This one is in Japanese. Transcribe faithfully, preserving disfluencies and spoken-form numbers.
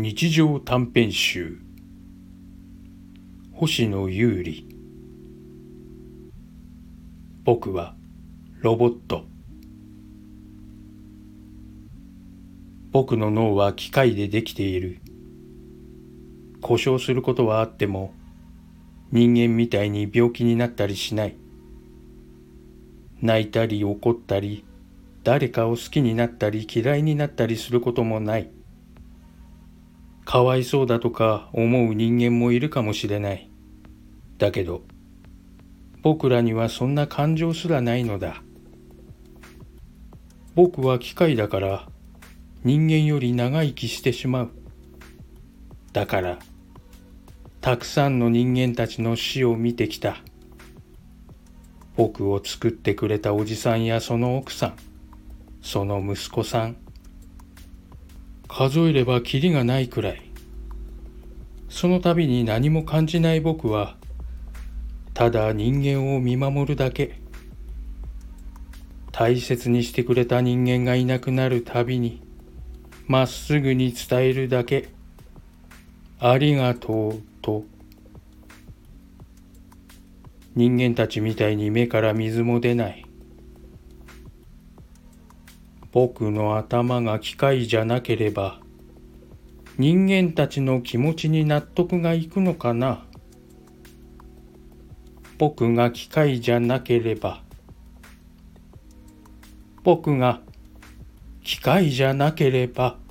日常短編集星野優里。僕はロボット。僕の脳は機械でできている。故障することはあっても人間みたいに病気になったりしない。泣いたり怒ったり誰かを好きになったり嫌いになったりすることもない。かわいそうだとか思う人間もいるかもしれない。だけど僕らにはそんな感情すらないのだ。僕は機械だから人間より長生きしてしまう。だからたくさんの人間たちの死を見てきた。僕を作ってくれたおじさんやその奥さん、その息子さん、数えればきりがないくらい。その度に何も感じない僕はただ人間を見守るだけ。大切にしてくれた人間がいなくなるたびにまっすぐに伝えるだけ。ありがとうと。人間たちみたいに目から水も出ない。僕の頭が機械じゃなければ人間たちの気持ちに納得がいくのかな。僕が機械じゃなければ僕が機械じゃなければ